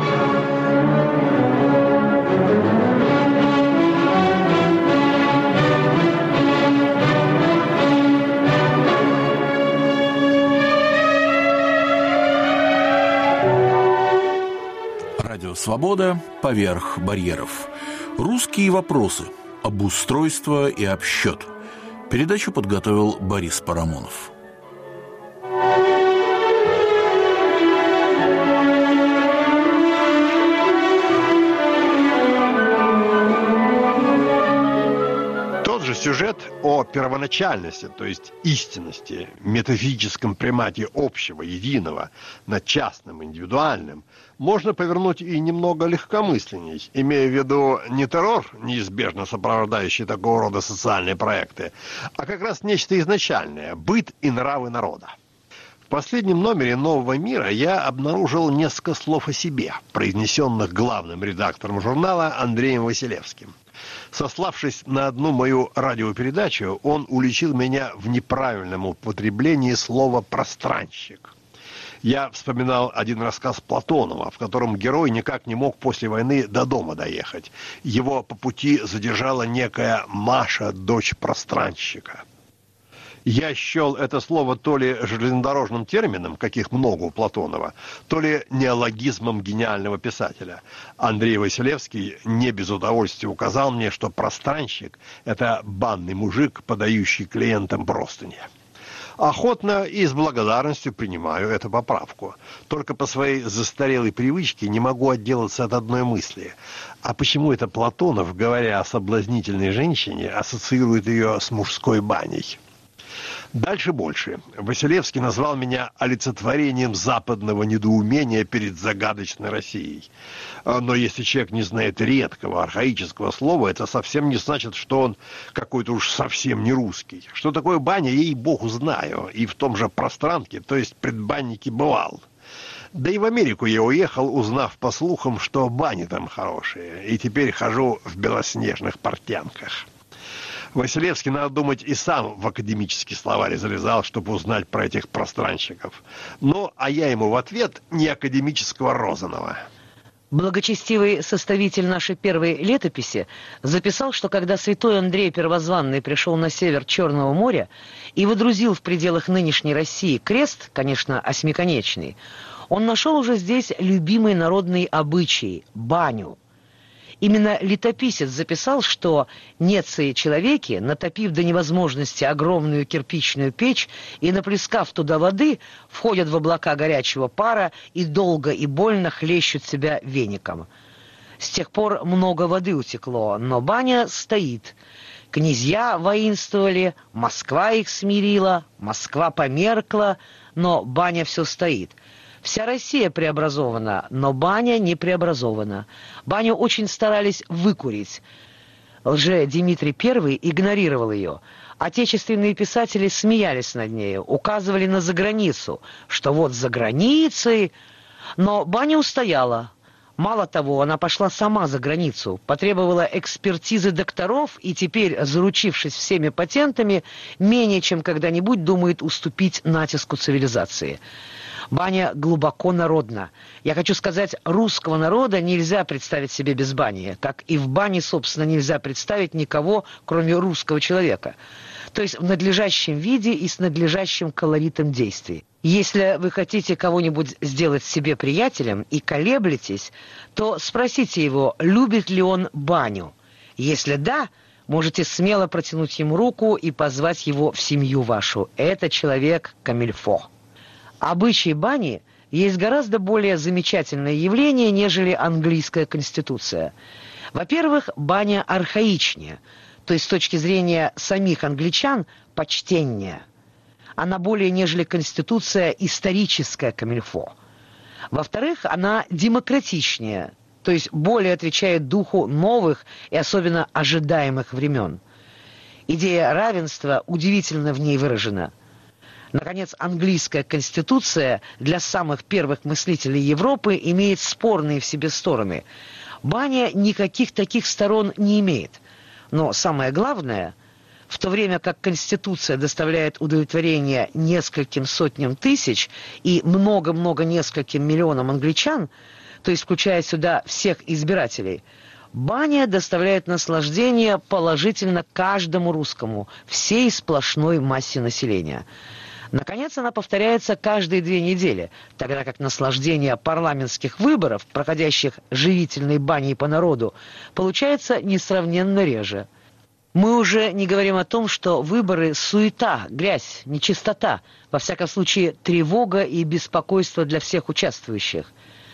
Радио «Свобода» поверх барьеров. Русские вопросы. Обустройство и обсчет. Передачу подготовил Борис Парамонов. Тот же сюжет о первоначальности, то есть истинности, метафизическом примате общего, единого над частным, индивидуальным, можно повернуть и немного легкомысленней, имея в виду не террор, неизбежно сопровождающий такого рода социальные проекты, а как раз нечто изначальное – быт и нравы народа. В последнем номере «Нового мира» я обнаружил несколько слов о себе, произнесенных главным редактором журнала Андреем Василевским. Сославшись на одну мою радиопередачу, он уличил меня в неправильном употреблении слова «пространщик». Я вспоминал один рассказ Платонова, в котором герой никак не мог после войны до дома доехать. Его по пути задержала некая Маша, дочь пространщика. Я счел это слово то ли железнодорожным термином, каких много у Платонова, то ли неологизмом гениального писателя. Андрей Василевский не без удовольствия указал мне, что пространщик – это банный мужик, подающий клиентам простыни. Охотно и с благодарностью принимаю эту поправку. Только по своей застарелой привычке не могу отделаться от одной мысли. А почему это Платонов, говоря о соблазнительной женщине, ассоциирует ее с мужской баней? Дальше больше. Василевский назвал меня олицетворением западного недоумения перед загадочной Россией. Но если человек не знает редкого, архаического слова, это совсем не значит, что он какой-то уж совсем не русский. Что такое баня, ей-богу, знаю. И в том же пространке, то есть предбаннике, бывал. Да и в Америку я уехал, узнав по слухам, что бани там хорошие. И теперь хожу в белоснежных портянках. Василевский, надо думать, и сам в академический словарь залезал, чтобы узнать про этих пространщиков. Ну, а я ему в ответ не академического Розанова. Благочестивый составитель нашей первой летописи записал, что когда святой Андрей Первозванный пришел на север Черного моря и водрузил в пределах нынешней России крест, конечно, осьмиконечный, он нашел уже здесь любимый народный обычай – баню. Именно летописец записал, что неции человеки, натопив до невозможности огромную кирпичную печь и наплескав туда воды, входят в облака горячего пара и долго и больно хлещут себя веником. С тех пор много воды утекло, но баня стоит. Князья воинствовали, Москва их смирила, Москва померкла, но баня все стоит. Вся Россия преобразована, но баня не преобразована. Баню очень старались выкурить. Лже-Дмитрий Первый игнорировал ее. Отечественные писатели смеялись над нею, указывали на заграницу, что вот за границей. Но баня устояла. Мало того, она пошла сама за границу, потребовала экспертизы докторов и теперь, заручившись всеми патентами, менее чем когда-нибудь думает уступить натиску цивилизации. Баня глубоко народна. Я хочу сказать, русского народа нельзя представить себе без бани, как и в бане, собственно, нельзя представить никого, кроме русского человека. То есть в надлежащем виде и с надлежащим колоритом действий. Если вы хотите кого-нибудь сделать себе приятелем и колеблетесь, то спросите его, любит ли он баню. Если да, можете смело протянуть ему руку и позвать его в семью вашу. Это человек камильфо. Обычай бани есть гораздо более замечательное явление, нежели английская конституция. Во-первых, баня архаичнее. то есть с точки зрения самих англичан, почтеннее. Она более, нежели конституция, историческая камильфо. Во-вторых, она демократичнее, то есть более отвечает духу новых и особенно ожидаемых времен. Идея равенства удивительно в ней выражена. Наконец, английская конституция для самых первых мыслителей Европы имеет спорные в себе стороны. Баня никаких таких сторон не имеет. Но самое главное, в то время как конституция доставляет удовлетворение нескольким сотням тысяч и много-много нескольким миллионам англичан, то есть включая сюда всех избирателей, баня доставляет наслаждение положительно каждому русскому, всей сплошной массе населения. Наконец, она повторяется каждые две недели, тогда как наслаждение парламентских выборов, проходящих живительной баней по народу, получается несравненно реже. Мы уже не говорим о том, что выборы – суета, грязь, нечистота, во всяком случае тревога и беспокойство для всех участвующих.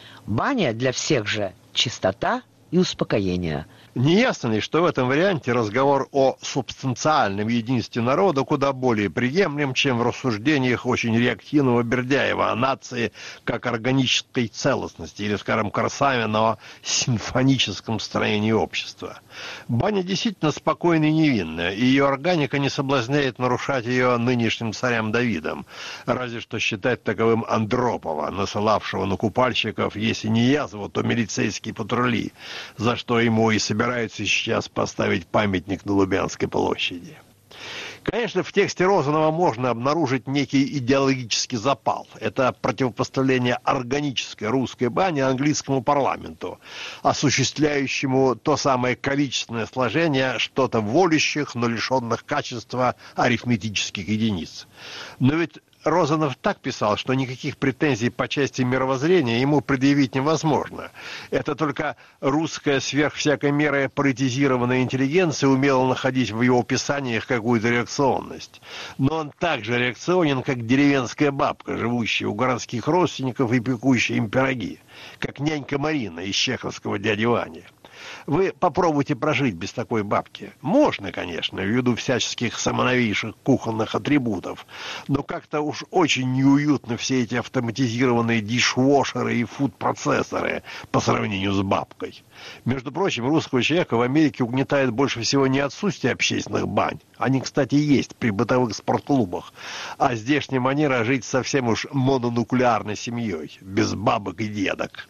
Баня для всех же – чистота и успокоение. Неясно ли, что в этом варианте разговор о субстанциальном единстве народа куда более приемлем, чем в рассуждениях очень реактивного Бердяева о нации как органической целостности или, скажем, Корсавина о симфоническом строении общества. Баня действительно спокойная и невинная, и ее органика не соблазняет нарушать ее нынешним царям Давидом, разве что считать таковым Андропова, насылавшего на купальщиков, если не язву, то милицейские патрули, за что ему и собираются сейчас поставить памятник на Лубянской площади. Конечно, в тексте Розанова можно обнаружить некий идеологический запал. Это противопоставление органической русской бани английскому парламенту, осуществляющему то самое количественное сложение что-то волящих, но лишенных качества арифметических единиц. Но ведь Розанов так писал, что никаких претензий по части мировоззрения ему предъявить невозможно. Это только русская сверх всякой меры политизированная интеллигенция умела находить в его писаниях какую-то реакционность. Но он так же реакционен, как деревенская бабка, живущая у городских родственников и пекущая им пироги, как нянька Марина из чеховского «Дяди Вани». Вы попробуйте прожить без такой бабки. Можно, конечно, ввиду всяческих самоновейших кухонных атрибутов, но как-то уж очень неуютно все эти автоматизированные дишвошеры и фуд-процессоры по сравнению с бабкой. Между прочим, русского человека в Америке угнетает больше всего не отсутствие общественных бань, они, кстати, есть при бытовых спортклубах, а здешняя манера жить совсем уж мононуклеарной семьей, без бабок и дедок.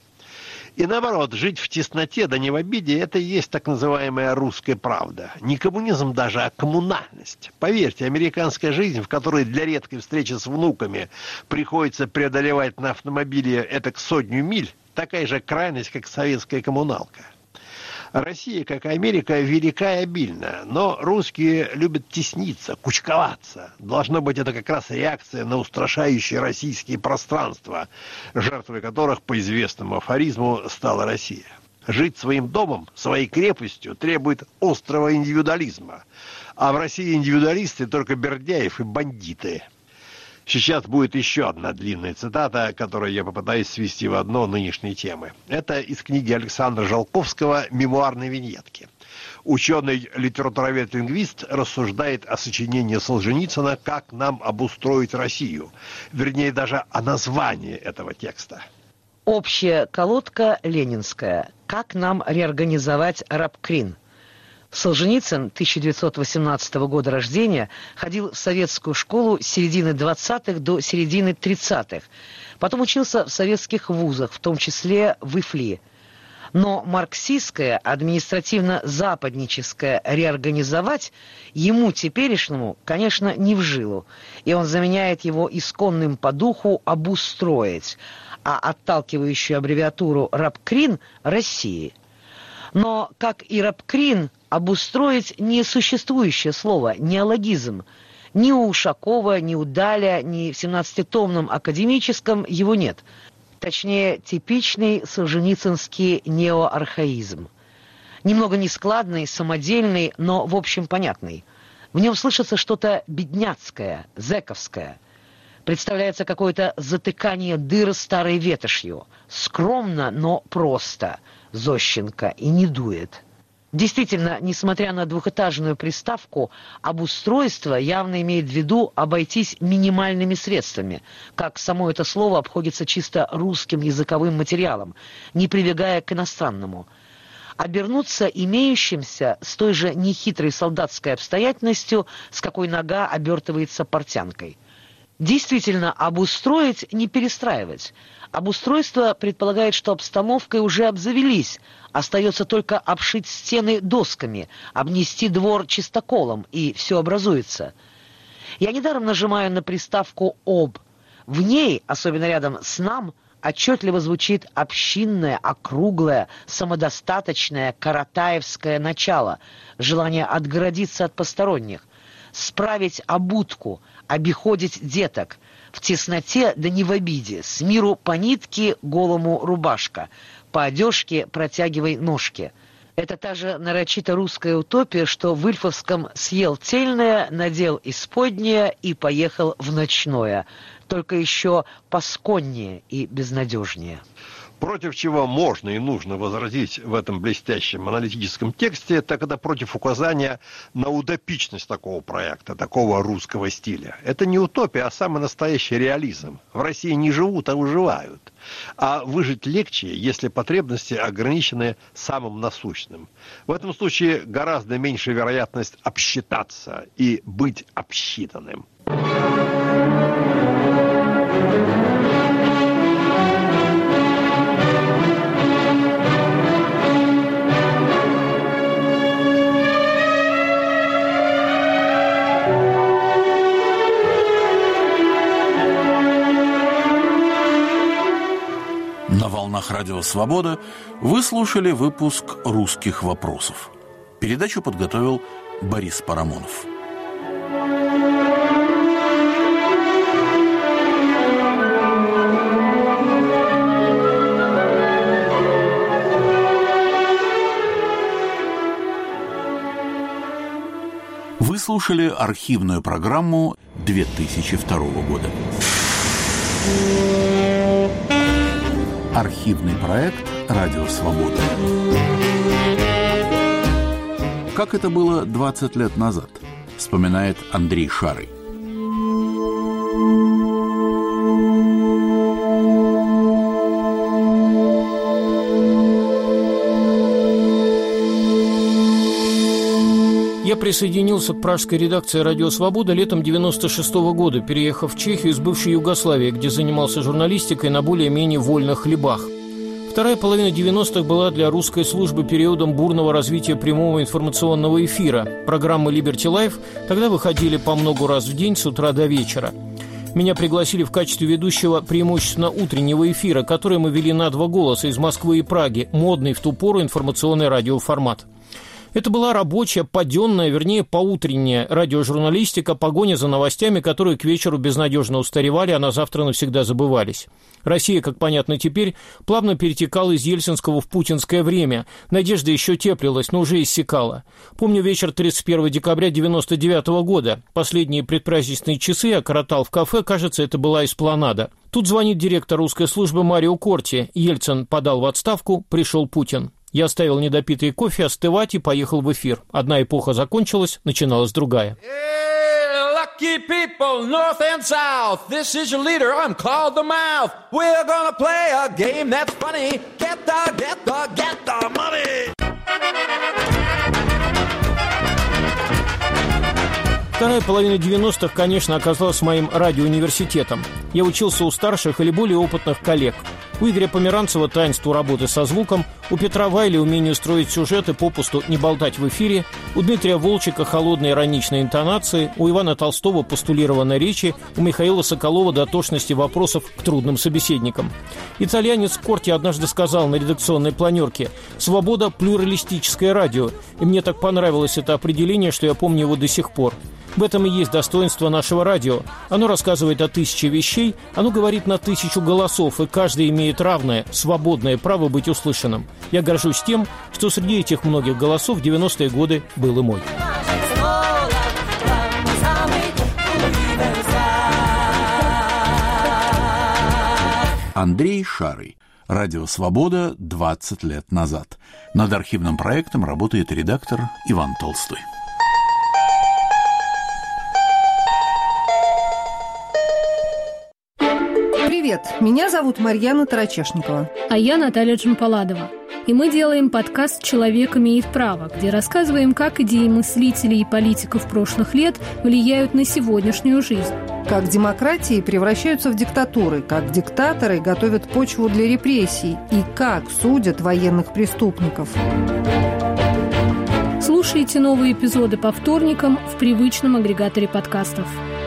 И наоборот, жить в тесноте, да не в обиде, это и есть так называемая русская правда. Не коммунизм даже, а коммунальность. Поверьте, американская жизнь, в которой для редкой встречи с внуками приходится преодолевать на автомобиле этак сотню миль, такая же крайность, как советская коммуналка. Россия, как и Америка, велика и обильна, но русские любят тесниться, кучковаться. Должно быть, это как раз реакция на устрашающие российские пространства, жертвой которых, по известному афоризму, стала Россия. Жить своим домом, своей крепостью требует острого индивидуализма, а в России индивидуалисты только Бердяев и бандиты. Сейчас будет еще одна длинная цитата, которую я попытаюсь свести в одно нынешней темы. Это из книги Александра Жалковского «Мемуарные виньетки». Ученый-литературовед-лингвист рассуждает о сочинении Солженицына «Как нам обустроить Россию», вернее, даже о названии этого текста. Общая колодка ленинская. Как нам реорганизовать рабкрин? Солженицын, тысяча девятьсот восемнадцатого года рождения, ходил в советскую школу с середины двадцатых до середины тридцатых. Потом учился в советских вузах, в том числе в ИФЛИ. Но марксистское, административно-западническое реорганизовать ему теперешнему, конечно, не в жилу. И он заменяет его исконным по духу «обустроить», а отталкивающую аббревиатуру «рабкрин» – «России». Но, как и рабкрин, обустроить несуществующее слово, неологизм. Ни у Ушакова, ни у Даля, ни в семнадцатитомном академическом его нет. Точнее, типичный солженицынский неоархаизм. Немного нескладный, самодельный, но в общем понятный. В нем слышится что-то бедняцкое, зэковское. Представляется какое-то затыкание дыр старой ветошью. Скромно, но просто. Зощенко и не дует. Действительно, несмотря на двухэтажную приставку, обустройство явно имеет в виду обойтись минимальными средствами, как само это слово обходится чисто русским языковым материалом, не прибегая к иностранному. Обернуться имеющимся с той же нехитрой солдатской обстоятельностью, с какой нога обертывается портянкой. Действительно, обустроить – не перестраивать. Обустройство предполагает, что обстановкой уже обзавелись, остается только обшить стены досками, обнести двор чистоколом, и все образуется. Я недаром нажимаю на приставку «об». В ней, особенно рядом с «нам», отчетливо звучит общинное, округлое, самодостаточное каратаевское начало, желание отгородиться от посторонних, справить обутку, обиходить деток, в тесноте да не в обиде, с миру по нитке, голому рубашка, по одежке протягивай ножки. Это та же нарочито русская утопия, что в Ильфовском съел тельное, надел исподнее и поехал в ночное, только еще посконнее и безнадежнее. Против чего можно и нужно возразить в этом блестящем аналитическом тексте, так это против указания на утопичность такого проекта, такого русского стиля. Это не утопия, а самый настоящий реализм. В России не живут, а выживают. А выжить легче, если потребности ограничены самым насущным. В этом случае гораздо меньше вероятность обсчитаться и быть обсчитанным. На волнах Радио Свобода вы слушали выпуск «Русских вопросов». Передачу подготовил Борис Парамонов. Вы слушали архивную программу две тысячи второго года. Архивный проект «Радио Свобода». Как это было двадцать лет назад, вспоминает Андрей Шарый. Я присоединился к пражской редакции «Радио Свобода» летом девяносто шестого года, переехав в Чехию из бывшей Югославии, где занимался журналистикой на более-менее вольных хлебах. Вторая половина девяностых была для русской службы периодом бурного развития прямого информационного эфира. Программы «Liberty Life» тогда выходили по много раз в день с утра до вечера. Меня пригласили в качестве ведущего преимущественно утреннего эфира, который мы вели на два голоса из Москвы и Праги, модный в ту пору информационный радиоформат. Это была рабочая, паденная, вернее, поутренняя радиожурналистика, погоня за новостями, которые к вечеру безнадежно устаревали, а на завтра навсегда забывались. Россия, как понятно теперь, плавно перетекала из ельцинского в путинское время. Надежда еще теплилась, но уже иссякала. Помню вечер тридцать первого декабря девяносто девятого года. Последние предпраздничные часы я коротал в кафе, кажется, это была эспланада. Тут звонит директор русской службы Марио Корти. Ельцин подал в отставку, пришел Путин. Я оставил недопитый кофе остывать и поехал в эфир. Одна эпоха закончилась, начиналась другая. Hey, lucky people, north and south, this is your leader, I'm called the mouth. We're gonna play a game that's funny. Get the, get the, get the money. Вторая половина девяностых, конечно, оказалась моим радиоуниверситетом. Я учился у старших или более опытных коллег. У Игоря Померанцева таинству работы со звуком, у Петра Вайли умению строить сюжеты, попусту не болтать в эфире, у Дмитрия Волчика холодные ироничные интонации, у Ивана Толстого постулированной речи, у Михаила Соколова дотошности вопросов к трудным собеседникам. Итальянец Корти однажды сказал на редакционной планерке: «Свобода – плюралистическое радио», и мне так понравилось это определение, что я помню его до сих пор. В этом и есть достоинство нашего радио. Оно рассказывает о тысяче вещей, оно говорит на тысячу голосов, и каждый имеет равное, свободное право быть услышанным. Я горжусь тем, что среди этих многих голосов в девяностые годы был и мой. Андрей Шарый. Радио «Свобода» двадцать лет назад. Над архивным проектом работает редактор Иван Толстой. Привет, меня зовут Марьяна Тарачешникова. А я Наталья Джампаладова. И мы делаем подкаст «Человек имеет право», где рассказываем, как идеи мыслителей и политиков прошлых лет влияют на сегодняшнюю жизнь. Как демократии превращаются в диктатуры, как диктаторы готовят почву для репрессий и как судят военных преступников. Слушайте новые эпизоды по вторникам в привычном агрегаторе подкастов.